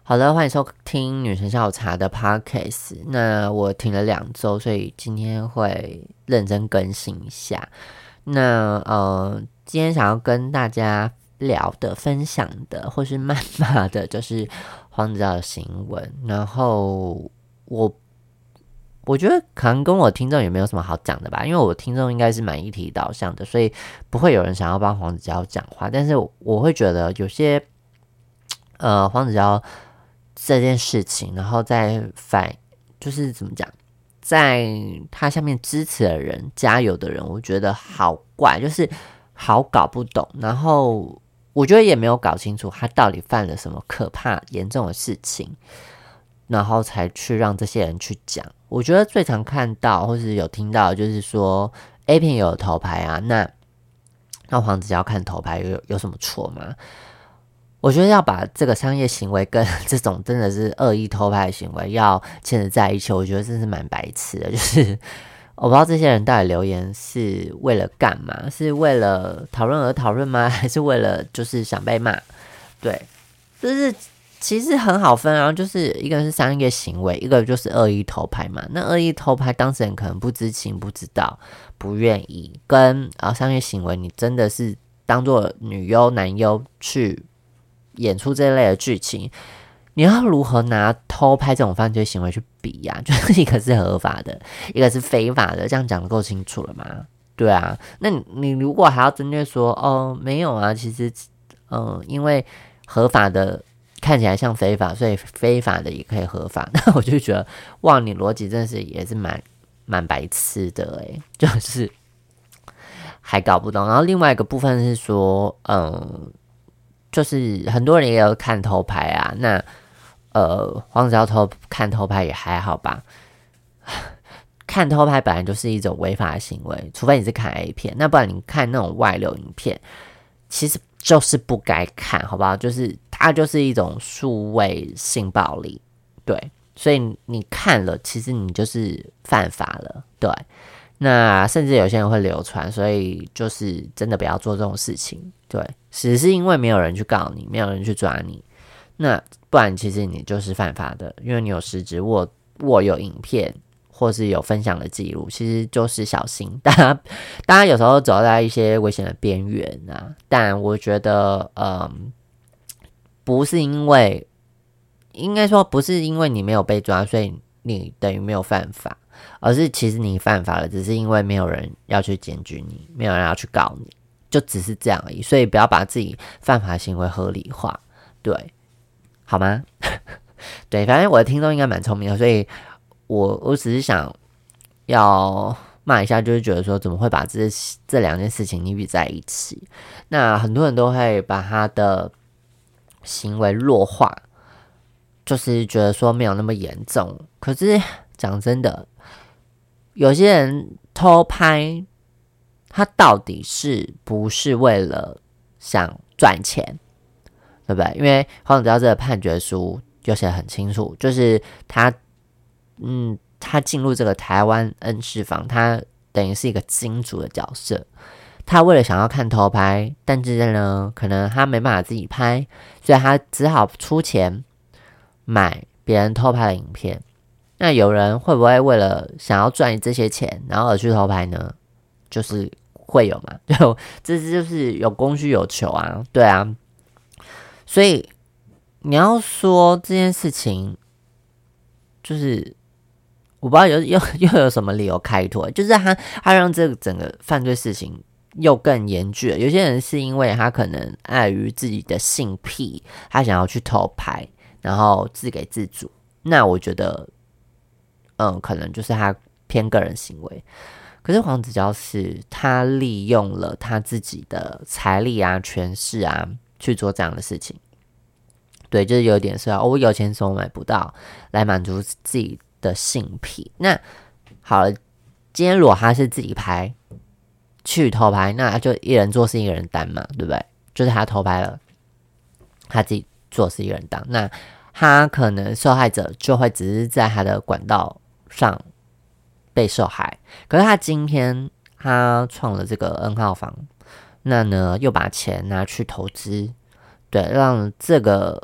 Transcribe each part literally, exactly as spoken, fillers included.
好的，欢迎收听女神下午茶的 podcast。那我停了两周，所以今天会认真更新一下。那呃，今天想要跟大家聊的、分享的，或是谩骂的，就是黄子佼的新闻。然后我我觉得可能跟我听众也没有什么好讲的吧，因为我听众应该是蛮议题导向的，所以不会有人想要帮黄子佼讲话。但是我会觉得有些呃黄子佼这件事情，然后再反就是怎么讲，在他下面支持的人、加油的人，我觉得好怪，就是好搞不懂。然后我觉得也没有搞清楚他到底犯了什么可怕、严重的事情，然后才去让这些人去讲。我觉得最常看到或是有听到，就是说 A 片有头牌啊，那那黄子佼看头牌有有什么错吗？我觉得要把这个商业行为跟这种真的是恶意偷拍的行为要牵扯在一起，我觉得真是蛮白痴的。就是我不知道这些人到底留言是为了干嘛？是为了讨论而讨论吗？还是为了就是想被骂？对，就是其实很好分啊，就是一个是商业行为，一个就是恶意偷拍嘛。那恶意偷拍当事人可能不知情、不知道、不愿意，跟啊商业行为，你真的是当做女优、男优去演出这类的剧情，你要如何拿偷拍这种犯罪行为去比呀、啊？就是一个是合法的，一个是非法的，这样讲得够清楚了吗？对啊，那你你如果还要针对说，哦，没有啊，其实，嗯、呃，因为合法的看起来像非法，所以非法的也可以合法，那我就觉得，哇，你逻辑真的是也是蛮蛮白痴的诶，就是还搞不懂。然后另外一个部分是说，嗯。就是很多人也有看偷拍啊，那呃黄子佼偷看偷拍也还好吧。看偷拍本来就是一种违法的行为，除非你是看 A 片，那不然你看那种外流影片，其实就是不该看，好不好？就是它就是一种数位性暴力，对，所以你看了，其实你就是犯法了，对。那甚至有些人会流传，所以就是真的不要做这种事情。对，只是因为没有人去告你，没有人去抓你，那不然其实你就是犯法的，因为你有实质握握有影片或是有分享的记录，其实就是小心。大家大家有时候走在一些危险的边缘啊，但我觉得，嗯，不是因为，应该说不是因为你没有被抓，所以你等于没有犯法。而是其实你犯法了，只是因为没有人要去检举你，没有人要去告你，就只是这样而已。所以不要把自己犯法行为合理化，对，好吗？对，反正我的听众应该蛮聪明的，所以我我只是想要骂一下，就是觉得说怎么会把这这两件事情你比在一起？那很多人都会把他的行为弱化，就是觉得说没有那么严重，可是讲真的。有些人偷拍，他到底是不是为了想赚钱，对不对？因为黄子佼这个判决书就写得很清楚，就是他，嗯，他进入这个台湾恩施坊，他等于是一个金主的角色。他为了想要看偷拍，但是呢，可能他没办法自己拍，所以他只好出钱买别人偷拍的影片。那有人会不会为了想要赚这些钱，然后而去偷拍呢？就是会有嘛，就这就是有供需有求啊，对啊。所以你要说这件事情，就是我不知道有又又有什么理由开脱，就是他他让这个整个犯罪事情又更严峻了。有些人是因为他可能碍于自己的性癖，他想要去偷拍，然后自给自足。那我觉得。嗯，可能就是他偏个人行为，可是黄子佼是他利用了他自己的财力啊、权势啊去做这样的事情，对，就是有点是、哦、我有钱所买不到，来满足自己的性癖。那好了，今天如果他是自己拍去偷拍，那就一人做事一个人担嘛，对不对？就是他偷拍了，他自己做事一个人当，那他可能受害者就会只是在他的管道上被受害，可是他今天他创了这个 N 号房，那呢又把钱拿去投资，对，让这个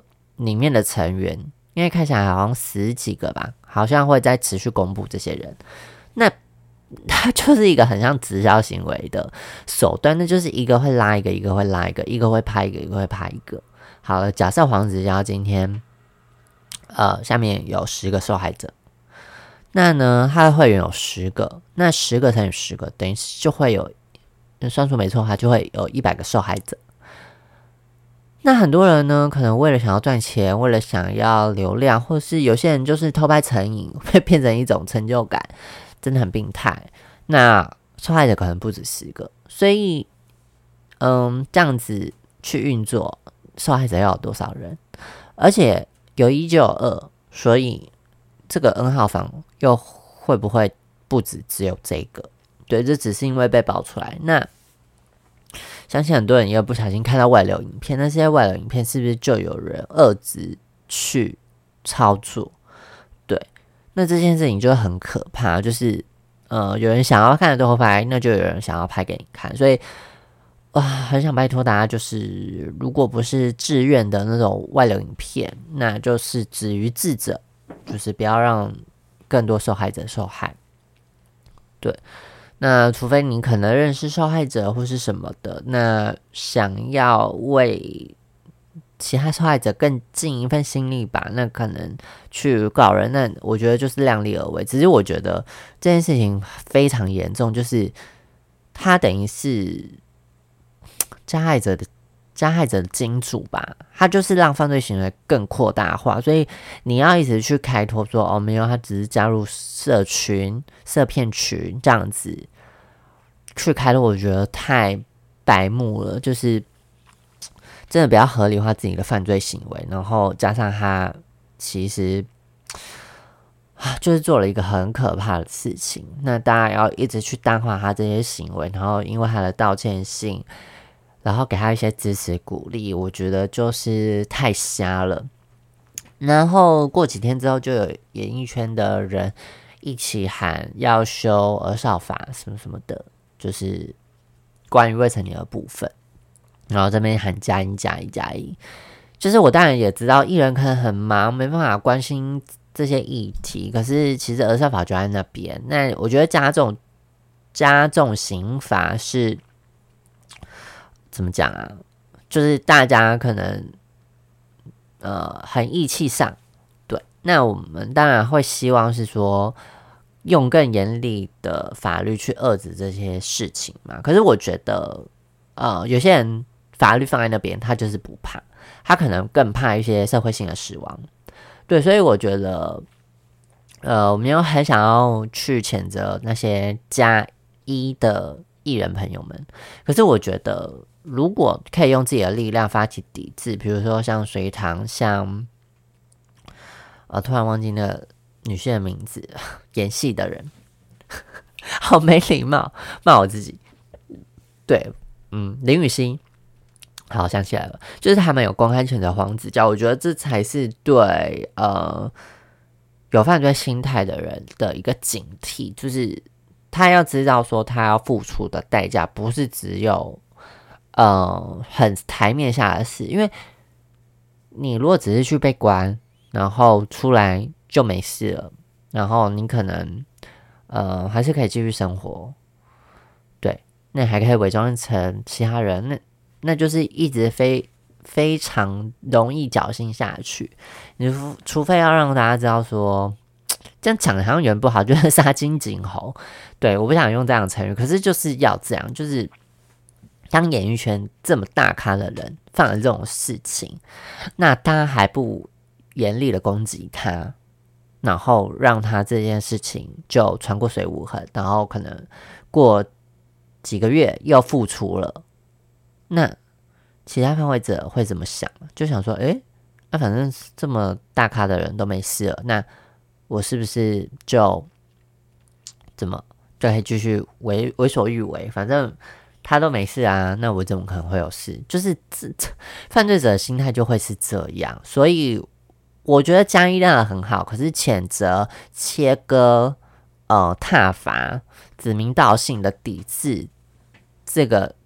里面的成员，因为看起来好像十几个吧，好像会再持续公布这些人。那它就是一个很像直销行为的手段，那就是一个会拉一个，一个会拉一个，一个会拍一个，一个会拍一个。好了，假设黄直销今天呃下面有十个受害者，那呢他的会员有十个，那十个乘以十个等于就会有，算数没错，他就会有一百个受害者。那很多人呢，可能为了想要赚钱，为了想要流量，或是有些人就是偷拍成瘾，会变成一种成就感，真的很病态。那受害者可能不止十个，所以，嗯，这样子去运作，受害者要有多少人？而且有一就有二，所以这个 N 号房又会不会不止只有这个？对，这只是因为被爆出来。那相信很多人也不小心看到外流影片，那些外流影片是不是就有人遏制去操作？对，那这件事情就很可怕，就是呃，有人想要看的偷拍，那就有人想要拍给你看，所以哇，很想拜托大家，就是如果不是自愿的那种外流影片，那就是止于智者，就是不要让更多受害者受害。对。那除非你可能认识受害者或是什么的，那想要为其他受害者更尽一份心力吧，那可能去告人，那我觉得就是量力而为。只是我觉得这件事情非常严重，就是他等于是加害者的加害者的金主吧，他就是让犯罪行为更扩大化，所以你要一直去开脱说哦没有，他只是加入社群、社骗群这样子去开脱，我觉得太白目了，就是真的不要合理化自己的犯罪行为，然后加上他其实啊就是做了一个很可怕的事情，那大家要一直去淡化他这些行为，然后因为他的道歉信。然后给他一些支持鼓励，我觉得就是太瞎了。然后过几天之后，就有演艺圈的人一起喊要修儿少法什么什么的，就是关于未成年的部分。然后这边喊加一加一加一，就是我当然也知道艺人可能很忙，没办法关心这些议题，可是其实儿少法就在那边。那我觉得加重加重刑罚是。怎么讲啊？就是大家可能呃很义气上，对，那我们当然会希望是说用更严厉的法律去遏制这些事情嘛。可是我觉得呃有些人法律放在那边，他就是不怕，他可能更怕一些社会性的死亡。对，所以我觉得呃我们又很想要去谴责那些加一的艺人朋友们，可是我觉得。如果可以用自己的力量发起抵制，比如说像隋唐，像呃，突然忘记那个女性的名字，演戏的人，好没礼貌，骂我自己。对，嗯，林雨熙，好想起来了，就是他们有公开谴责黄子佼，我觉得这才是对呃有犯罪心态的人的一个警惕，就是他要知道说他要付出的代价不是只有。呃，很台面下的事，因为你如果只是去被关，然后出来就没事了，然后你可能呃还是可以继续生活，对，那还可以伪装成其他人，那那就是一直非非常容易侥幸下去。你除非要让大家知道说，这样讲好像有点不好，就是杀鸡儆猴，对，我不想用这样的成语，可是就是要这样，就是。当演艺圈这么大咖的人犯了这种事情，那大家还不严厉的攻击他，然后让他这件事情就传过水无痕，然后可能过几个月又复出了，那其他犯罪者会怎么想？就想说，诶，那、啊、反正这么大咖的人都没事了，那我是不是就怎么就可以继续为为所欲为？反正。他都没事啊，那我怎么可能会有事？就是这犯罪者的心态就会是这样，所以我觉得加一量的很好，可是谴责、切割、呃挞伐、指名道姓的抵制这个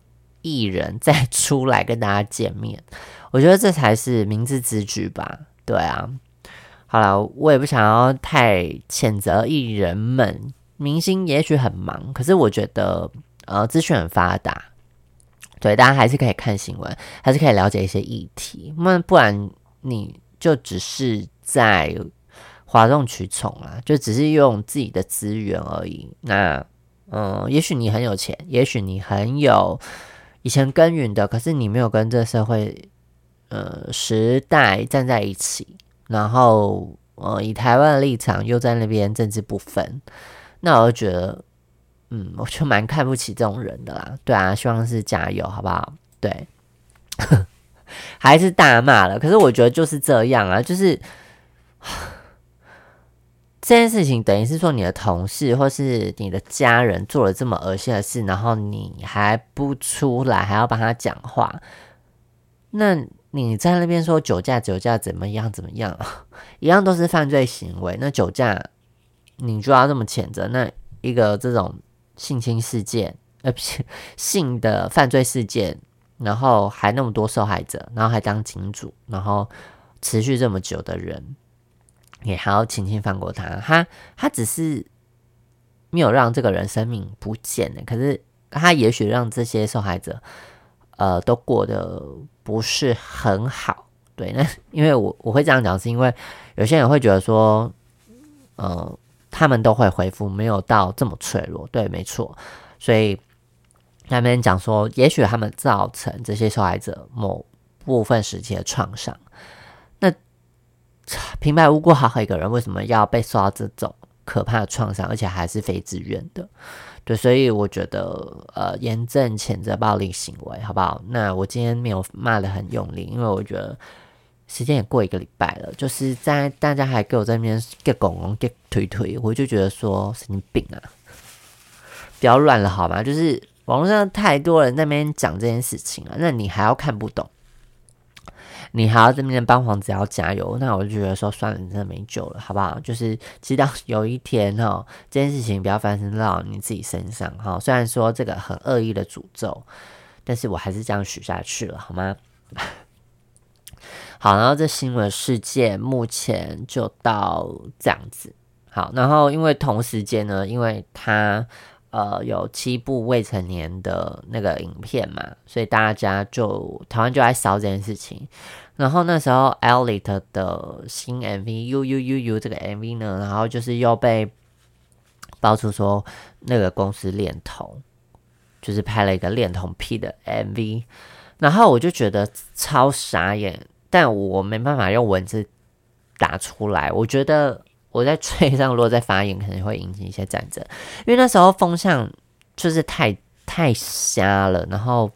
艺人再出来跟大家见面，我觉得这才是明智之举吧。对啊，好啦，我也不想要太谴责艺人们，明星也许很忙，可是我觉得呃资讯很发达，对，大家还是可以看新闻，还是可以了解一些议题，那不然你就只是在哗众取宠啦，就只是用自己的资源而已。那嗯，也许你很有钱，也许你很有以前耕耘的，可是你没有跟这社会呃时代站在一起，然后呃以台湾的立场又在那边政治不分，那我就觉得嗯，我就蛮看不起这种人的啦。对啊，希望是加油，好不好？对，还是大骂了。可是我觉得就是这样啊，就是这件事情等于是说你的同事或是你的家人做了这么恶心的事，然后你还不出来，还要帮他讲话，那你在那边说酒驾酒驾怎么样怎么样，一样都是犯罪行为。那酒驾你就要这么谴责，那一个这种性侵事件，呃，不是性的犯罪事件，然后还那么多受害者，然后还当金主，然后持续这么久的人，也还要轻轻放过他。他他只是没有让这个人生命不见的，可是他也许让这些受害者，呃，都过得不是很好。对，那因为我我会这样讲，是因为有些人会觉得说，呃。他们都会恢复，没有到这么脆弱。对，没错。所以那边讲说，也许他们造成这些受害者某部分时期的创伤。那平白无故好好一个人，为什么要被受到这种可怕的创伤，而且还是非自愿的？对，所以我觉得呃，严正谴责暴力行为，好不好？那我今天没有骂得很用力，因为我觉得。时间也过一个礼拜了，就是在大家还给我在那边给拱拱给推推，我就觉得说神经病啊，不要乱了好吗？就是网络上太多人在那边讲这件事情了，那你还要看不懂，你还要在那边帮黄子佼加油，那我就觉得说算了，你真的没救了，好不好？就是直到有一天哈，这件事情不要发生到你自己身上哈。虽然说这个很恶意的诅咒，但是我还是这样许下去了，好吗？好，然后这新闻事件目前就到这样子。好，然后因为同时间呢，因为他呃有七部未成年的那个影片嘛，所以大家就台湾就在烧这件事情。然后那时候 Elliot 的新 M V U U U U 这个 M V 呢，然后就是又被爆出说那个公司恋童，就是拍了一个恋童癖的 M V， 然后我就觉得超傻眼。但我没办法用文字打出来，我觉得我在嘴上如果再发言，可能会引起一些战争，因为那时候风向就是太太瞎了。然后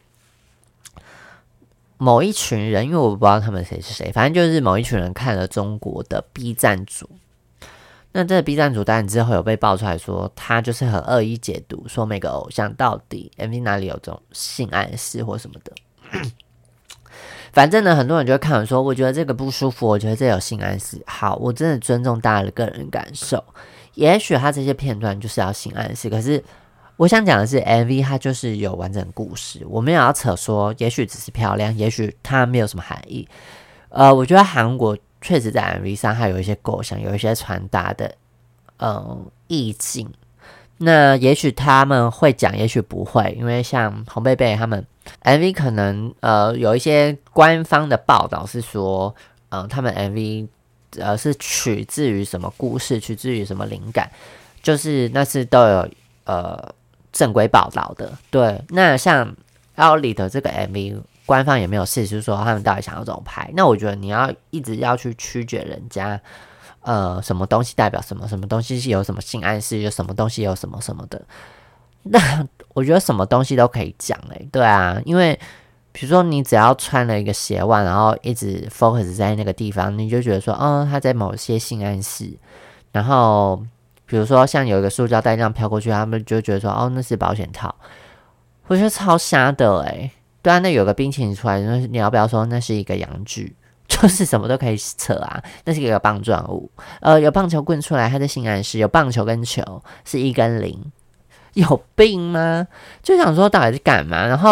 某一群人，因为我不知道他们谁是谁，反正就是某一群人看了中国的 B 站组，那这个 B 站组当然之后有被爆出来说，他就是很恶意解读，说每个偶像到底 M V 哪里有这种性暗示或什么的。反正呢，很多人就会看我说，我觉得这个不舒服，我觉得这有性暗示。好，我真的尊重大家的个人感受。也许他这些片段就是要性暗示，可是我想讲的是 M V 它就是有完整故事，我没有要扯说，也许只是漂亮，也许它没有什么含义。呃，我觉得韩国确实在 M V 上还有一些构想，有一些传达的呃意境。那也许他们会讲，也许不会，因为像红贝贝他们 M V 可能呃有一些官方的报道是说，嗯、呃，他们 M V 呃是取自于什么故事，取自于什么灵感，就是那是都有呃正规报道的。对，那像奥利的这个 M V， 官方也没有释出说他们到底想要怎么拍。那我觉得你要一直要去曲解人家。呃，什么东西代表什么？什么东西是有什么性暗示？有什么东西有什么什么的？那我觉得什么东西都可以讲诶、欸，对啊，因为比如说你只要穿了一个鞋袜，然后一直 focus 在那个地方，你就觉得说，哦，他在某些性暗示。然后比如说像有一个塑胶袋这样飘过去，他们就觉得说，哦，那是保险套。我觉得超瞎的诶、欸，对啊，那有个冰淇淋出来，那你要不要说那是一个阳具？就是什么都可以扯啊，那是一个棒状物。呃，有棒球棍出来，它的性暗示有棒球跟球是一跟零，有病吗？就想说到底是干嘛？然后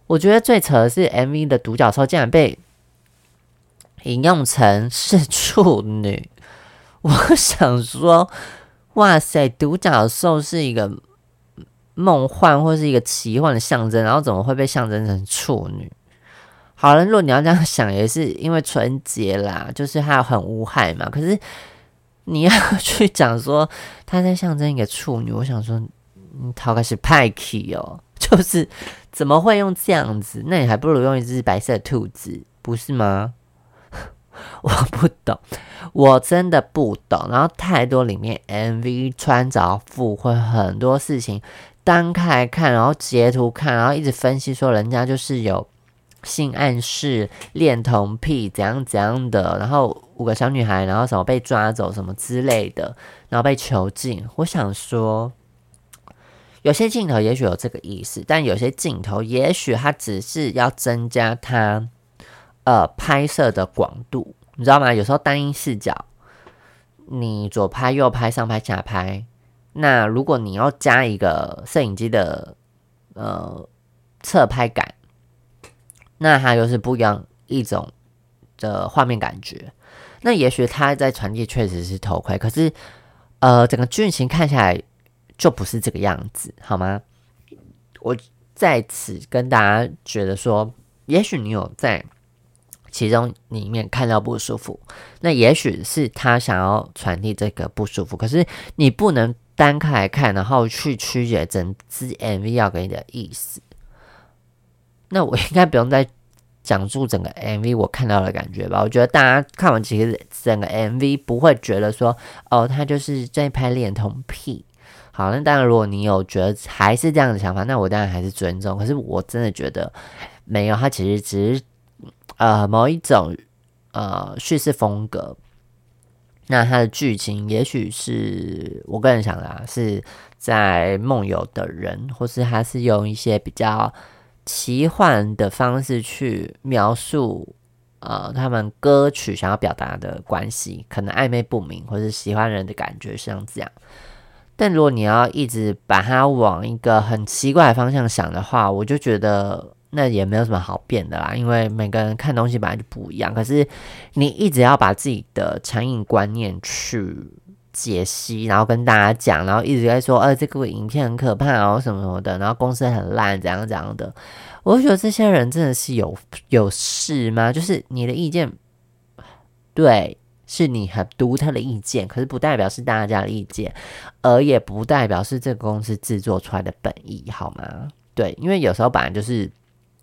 我觉得最扯的是 M V 的独角兽竟然被引用成是处女。我想说，哇塞，独角兽是一个梦幻或是一个奇幻的象征，然后怎么会被象征成处女？好了，如果你要这样想，也是因为春节啦，就是它很无害嘛。可是你要去讲说它在象征一个处女，我想说，你逃开始派 key 哦，就是怎么会用这样子？那你还不如用一只白色的兔子，不是吗？我不懂，我真的不懂。然后太多里面 M V 穿着附会很多事情，单开来看，然后截图看，然后一直分析说人家就是有性暗示、恋童癖怎样怎样的，然后五个小女孩，然后什么被抓走什么之类的，然后被囚禁。我想说，有些镜头也许有这个意思，但有些镜头也许它只是要增加它呃拍摄的广度，你知道吗？有时候单一视角，你左拍右拍上拍下拍，那如果你要加一个摄影机的呃侧拍感，那它又是不一样一种的画面感觉。那也许它在传递确实是头盔，可是呃整个剧情看起来就不是这个样子，好吗？我在此跟大家觉得说，也许你有在其中里面看到不舒服，那也许是他想要传递这个不舒服，可是你不能单开来看，然后去曲解整支 M V 要给你的意思。那我应该不用再讲述整个 M V 我看到的感觉吧？我觉得大家看完其实整个 M V 不会觉得说，哦，他就是在拍恋童癖。好，那当然，如果你有觉得还是这样的想法，那我当然还是尊重。可是我真的觉得没有，他其实只是呃某一种呃叙事风格。那它的剧情也许是我个人想的啊，是在梦游的人，或是他是用一些比较奇幻的方式去描述呃他们歌曲想要表达的关系，可能暧昧不明，或是喜欢人的感觉像这样。但如果你要一直把它往一个很奇怪的方向想的话，我就觉得那也没有什么好变的啦，因为每个人看东西本来就不一样。可是你一直要把自己的强硬观念去解析，然后跟大家讲，然后一直在说，呃，这个影片很可怕哦，什么什么的，然后公司很烂，怎样怎样的。我就觉得这些人真的是有有事吗？就是你的意见，对。是你很独特的意见，可是不代表是大家的意见，而也不代表是这个公司制作出来的本意，好吗？对，因为有时候本来就是，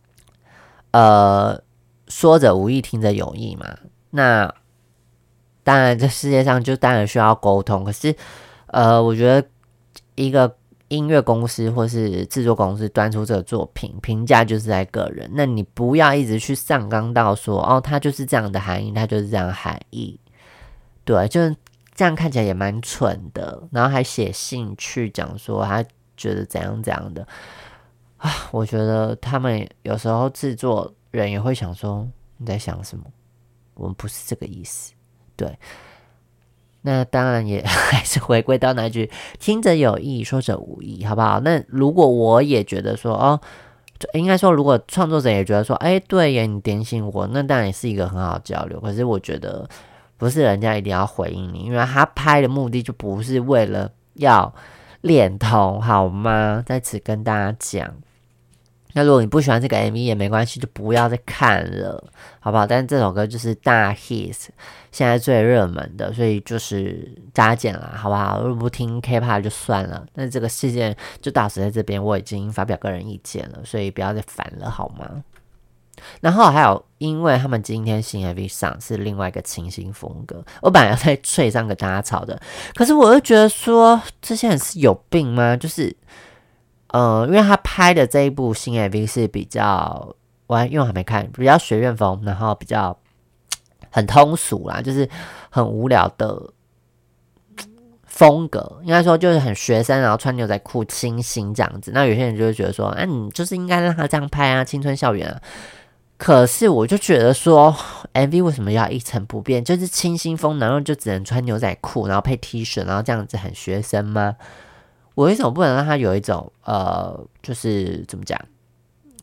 呃，说者无意，听者有意嘛。那当然，这世界上就当然需要沟通，可是，呃，我觉得一个音乐公司或是制作公司端出这个作品，评价就是在个人，那你不要一直去上纲到说，哦，它就是这样的含义，它就是这样的含义。对，就是这样看起来也蛮蠢的，然后还写信去讲说他觉得怎样怎样的啊，我觉得他们有时候制作人也会想说你在想什么，我们不是这个意思。对，那当然也还是回归到那句听者有意，说者无意，好不好？那如果我也觉得说哦，应该说如果创作者也觉得说，哎，对耶，你点醒我，那当然也是一个很好的交流。可是我觉得不是人家一定要回应你，因为他拍的目的就不是为了要恋童，好吗？在此跟大家讲。那如果你不喜欢这个 M V 也没关系，就不要再看了，好不好？但是这首歌就是大 hit， 现在最热门的，所以就是加减啦，好不好？如果不听 K-pop 就算了，那这个事件就到此在这边，我已经发表个人意见了，所以不要再烦了，好吗？然后还有，因为他们今天新 M V 上是另外一个清新风格，我本来要在脆上跟大家吵的，可是我又觉得说，这些人是有病吗？就是。呃，因为他拍的这一部新 M V 是比较，我还因为我还没看，比较学院风，然后比较很通俗啦，就是很无聊的风格，应该说就是很学生，然后穿牛仔裤清新这样子。那有些人就会觉得说，啊，你就是应该让他这样拍啊，青春校园啊。可是我就觉得说 ，M V 为什么要一成不变？就是清新风，然后就只能穿牛仔裤，然后配 T 恤，然后这样子很学生吗？我为什么不能让他有一种呃，就是怎么讲，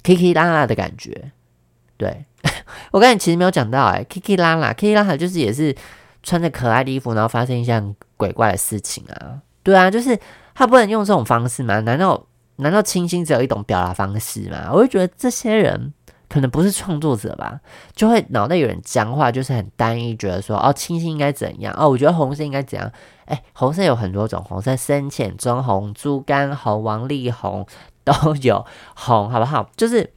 Kiki 啦啦的感觉。对我刚才其实没有讲到哎、欸、，Kiki 啦啦 ，Kiki 啦啦就是也是穿着可爱的衣服，然后发生一些很鬼怪的事情啊。对啊，就是他不能用这种方式吗？难道难道清新只有一种表达方式吗？我就觉得这些人可能不是创作者吧，就会脑袋有点僵化，就是很单一，觉得说哦，清新应该怎样哦，我觉得红色应该怎样。哎，红色有很多种，红色深浅、中红、猪肝红、王力宏都有红，好不好？就是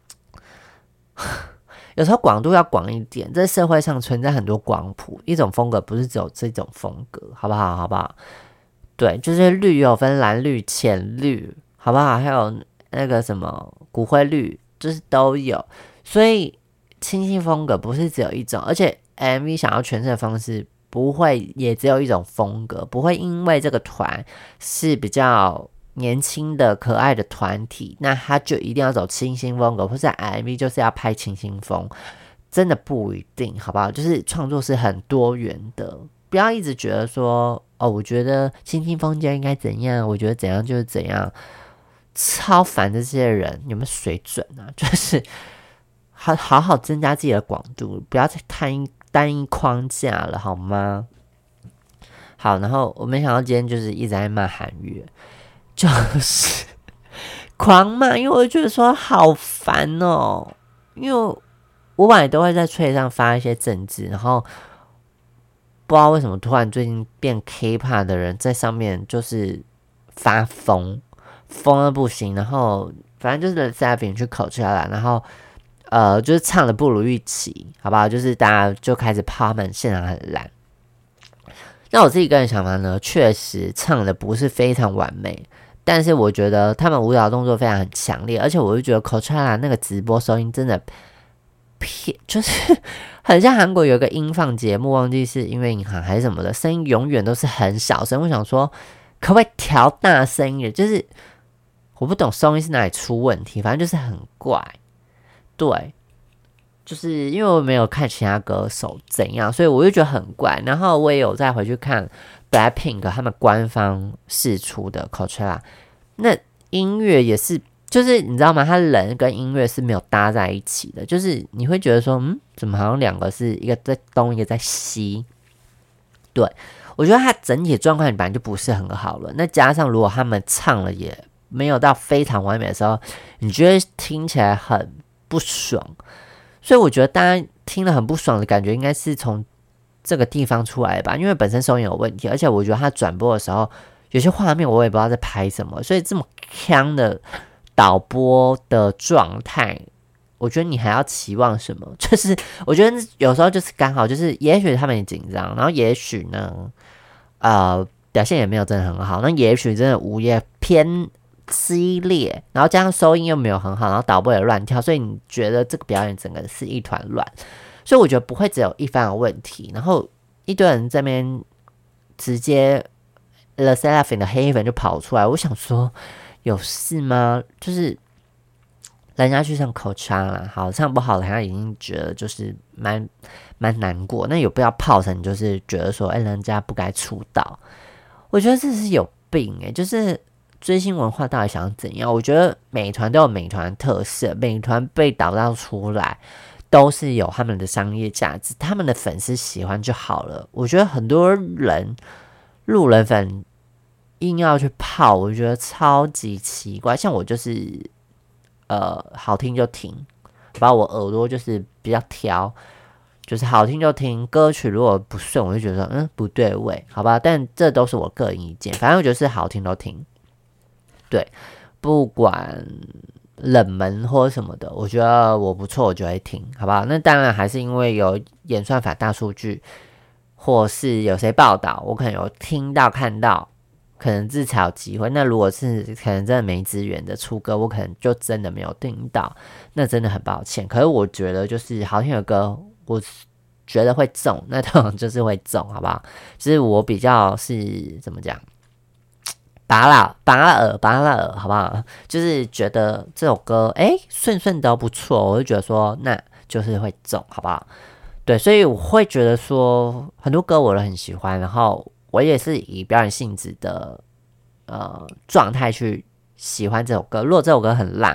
有时候广度要广一点，在社会上存在很多光谱，一种风格不是只有这种风格，好不好？好不好？对，就是绿有分蓝绿、浅绿，好不好？还有那个什么骨灰绿，就是都有。所以清新风格不是只有一种，而且 M V 想要诠释的方式不会也只有一种风格，不会因为这个团是比较年轻的可爱的团体，那他就一定要走清新风格，或是 M V 就是要拍清新风，真的不一定，好不好？就是创作是很多元的，不要一直觉得说哦，我觉得清新风就应该怎样，我觉得怎样就是怎样，超烦的这些人有没有水准啊？就是好好好增加自己的广度，不要再单一单一框架了，好吗？好，然后我没想到今天就是一直在骂韩乐，就是狂骂，因为我觉得说好烦哦，因为我本来都会在Twitter上发一些政治，然后不知道为什么突然最近变 K-pop 的人在上面就是发疯，疯的不行，然后反正就是 Led 去口出来，然后呃就是唱的不如预期，好不好？就是大家就开始怕他们现场很烂。那我自己个人想法呢，确实唱的不是非常完美，但是我觉得他们舞蹈动作非常很强烈，而且我就觉得 Coachella 那个直播收音真的偏，就是很像韩国有一个音放节目，忘记是音乐银行还是什么的，声音永远都是很小声。我想说，可不可以调大声一点？就是我不懂收音是哪里出问题，反正就是很怪。对，就是因为我没有看其他歌手怎样，所以我就觉得很怪。然后我也有再回去看 Blackpink 他们官方释出的 Coachella， 那音乐也是，就是你知道吗？它人跟音乐是没有搭在一起的，就是你会觉得说，嗯，怎么好像两个是一个在东，一个在西？对，我觉得它整体状况本来就不是很好了。那加上如果他们唱了也没有到非常完美的时候，你觉得听起来很不爽。所以我觉得大家听了很不爽的感觉，应该是从这个地方出来的吧，因为本身收音有问题，而且我觉得他转播的时候，有些画面我也不知道在拍什么，所以这么呛的导播的状态，我觉得你还要期望什么？就是我觉得有时候就是刚好，就是也许他们也紧张，然后也许呢，呃，表现也没有真的很好，那也许真的午夜偏激烈，然后加上收音又没有很好，然后导播也乱跳，所以你觉得这个表演整个是一团乱，所以我觉得不会只有一方的问题，然后一堆人这边直接 The Seraphim 的黑粉就跑出来，我想说有事吗？就是人家去上Coachella，好唱不好，人家已经觉得就是蛮蛮难过，那有必要泡成就是觉得说，哎、欸，人家不该出道，我觉得这是有病哎、欸，就是。追星文化到底想要怎样？我觉得美团都有美团特色，美团被打造出来都是有他们的商业价值，他们的粉丝喜欢就好了。我觉得很多人路人粉硬要去泡，我觉得超级奇怪。像我就是呃好听就听，把我耳朵就是比较挑，就是好听就听。歌曲如果不顺，我就觉得嗯不对味，好吧？但这都是我个人意见，反正我觉得是好听都听。对，不管冷门或什么的，我觉得我不错，我就会听，好不好？那当然还是因为有演算法大数据，或是有谁报道，我可能有听到看到，可能至少有机会。那如果是可能真的没资源的出歌，我可能就真的没有听到，那真的很抱歉。可是我觉得就是好听的歌，我觉得会中，那通常就是会中，好不好？就是我比较是怎么讲？拔拉拔拉耳拔拉耳，好不好？就是觉得这首歌哎顺顺都不错，我就觉得说那就是会中，好不好？对，所以我会觉得说很多歌我都很喜欢，然后我也是以表演性质的呃状态去喜欢这首歌。如果这首歌很烂，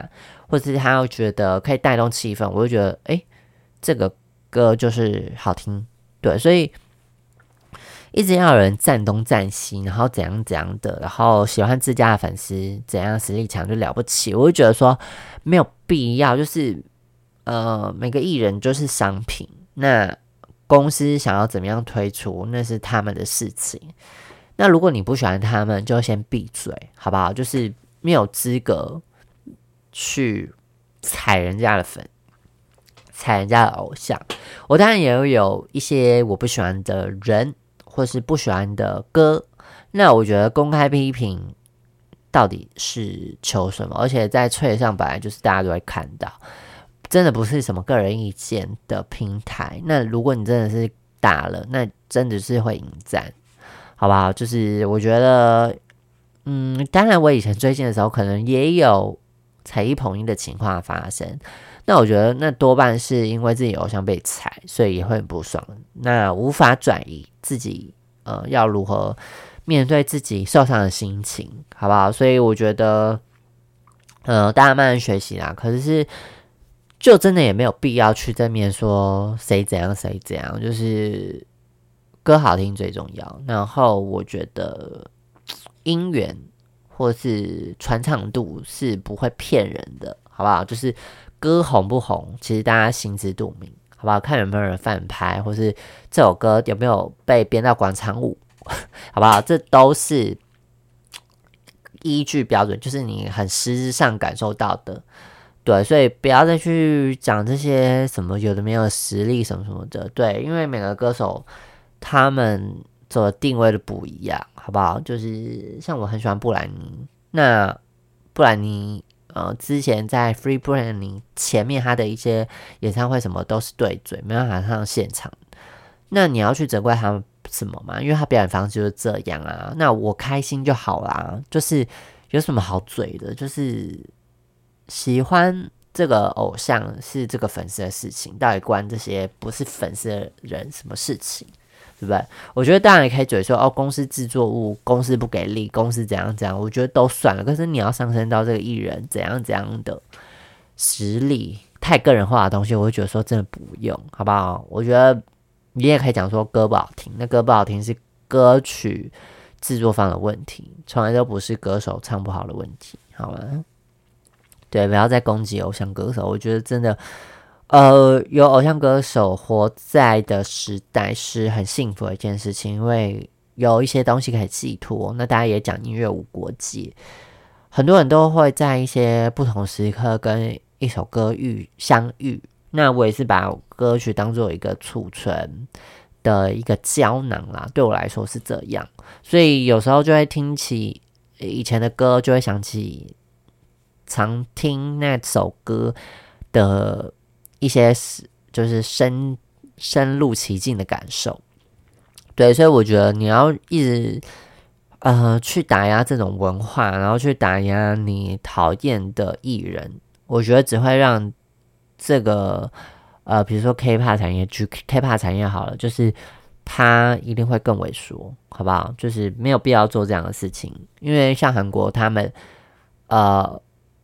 或是他又觉得可以带动气氛，我就觉得哎、欸，这个歌就是好听。对，所以一直要有人赞东赞西，然后怎样怎样的，然后喜欢自家的粉丝怎样实力强就了不起，我就觉得说没有必要。就是呃，每个艺人就是商品，那公司想要怎么样推出，那是他们的事情。那如果你不喜欢他们，就先闭嘴，好不好？就是没有资格去踩人家的粉，踩人家的偶像。我当然也有一些我不喜欢的人，或是不喜欢的歌。那我觉得公开批评到底是求什么？而且在脆上本来就是大家都会看到，真的不是什么个人意见的平台。那如果你真的是打了，那真的是会引战，好不好？就是我觉得，嗯，当然我以前追星的时候，可能也有踩一捧一的情况发生。那我觉得那多半是因为自己偶像被踩，所以也会很不爽。那无法转移自己，呃，要如何面对自己受伤的心情，好不好？所以我觉得，呃，大家慢慢学习啦。可是，就真的也没有必要去正面说谁怎样谁怎样，就是歌好听最重要。然后我觉得音源或是传唱度是不会骗人的，好不好？就是歌红不红，其实大家心知肚明，好不好？看有没有人翻拍，或是这首歌有没有被编到广场舞，好不好？这都是依据标准，就是你很实质上感受到的。对，所以不要再去讲这些什么有的没有实力什么什么的。对，因为每个歌手他们走的定位都不一样，好不好？就是像我很喜欢布兰妮，那布兰妮呃之前在 Free Britney 前面他的一些演唱会什么都是对嘴，没办法上现场。那你要去责怪他们什么嘛？因为他表演方式就是这样啊。那我开心就好啦，就是有什么好嘴的？就是喜欢这个偶像是这个粉丝的事情，到底关这些不是粉丝的人什么事情？对不对？我觉得当然也可以嘴说哦，公司制作物，公司不给力，公司怎样怎样，我觉得都算了。可是你要上升到这个艺人怎样怎样的实力，太个人化的东西，我会觉得说真的不用，好不好？我觉得你也可以讲说歌不好听，那歌不好听是歌曲制作方的问题，从来都不是歌手唱不好的问题，好吗？对，不要再攻击偶像歌手，我觉得真的。呃，有偶像歌手活在的时代是很幸福的一件事情，因为有一些东西可以寄托。那大家也讲音乐无国界，很多人都会在一些不同时刻跟一首歌遇相遇。那我也是把歌曲当做一个储存的一个胶囊啦，对我来说是这样。所以有时候就会听起以前的歌，就会想起常听那首歌的一些就是深深入其境的感受。对，所以我觉得你要一直呃去打压这种文化，然后去打压你讨厌的艺人，我觉得只会让这个呃比如说 K-pop 产业，举 K-pop 产业好了，就是它一定会更萎缩，好不好？就是没有必要做这样的事情，因为像韩国他们呃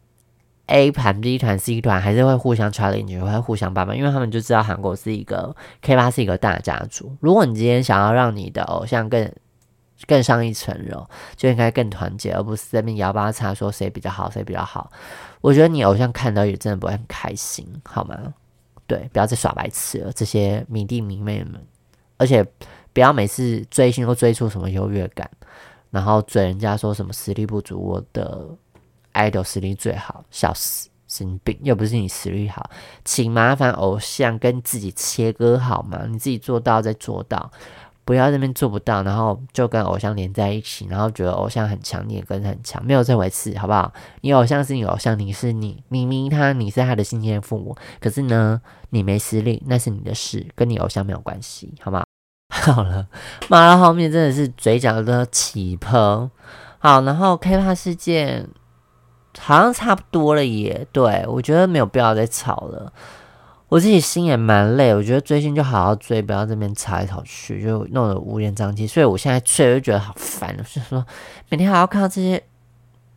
A 团、B 团、C 团还是会互相 challenge， 会互相帮忙，因为他们就知道韩国是一个 K 八 是一个大家族。如果你今天想要让你的偶像更更上一层楼，就应该更团结，而不是在那边摇八叉说谁比较好，谁比较好。我觉得你偶像看到也真的不会很开心，好吗？对，不要再耍白痴了，这些迷弟迷妹们，而且不要每次追星都追出什么优越感，然后追人家说什么实力不足，我的idol 实力最好，笑死，神经病！又不是你实力好，请麻烦偶像跟自己切割好吗？你自己做到再做到，不要在那边做不到，然后就跟偶像连在一起，然后觉得偶像很强，你也跟很强，没有这回事，好不好？你偶像是你偶像，你是你，明明他你是他的新天父母，可是呢，你没实力，那是你的事，跟你偶像没有关系，好吗？好了，骂到后面真的是嘴角都起泡。好，然后 K-pop 事件。好像差不多了耶，对，我觉得没有必要再吵了。我自己心也蛮累，我觉得追星就好好追，不要这边吵来吵去，就弄得乌烟瘴气。所以我现在睡就觉得好烦，就是说每天还要看到这些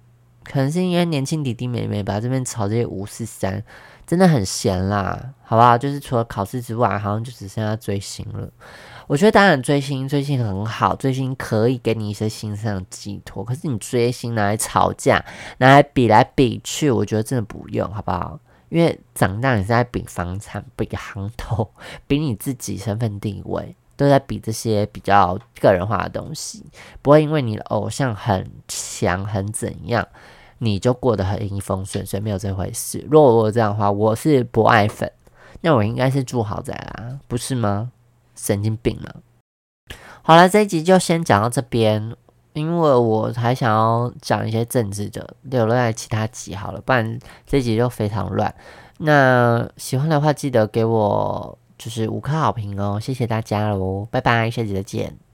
可能是因为年轻弟弟妹妹吧，这边炒这些五四三真的很闲啦，好不好？就是除了考试之外，好像就只剩下追星了。我觉得当然追星追星很好，追星可以给你一些心上的寄托。可是你追星拿来吵架，拿来比来比去，我觉得真的不用，好不好？因为长大你是在比房产、比行头、比你自己身份地位，都在比这些比较个人化的东西。不会因为你的偶像很强、很怎样，你就过得很一风顺水，没有这回事。如果我这样的话，我是不爱粉，那我应该是住豪宅啦，不是吗？神经病了。好了，这一集就先讲到这边，因为我还想要讲一些政治的，留在其他集好了，不然这一集就非常乱。那喜欢的话，记得给我就是五颗好评哦，谢谢大家喽，拜拜，下集再见。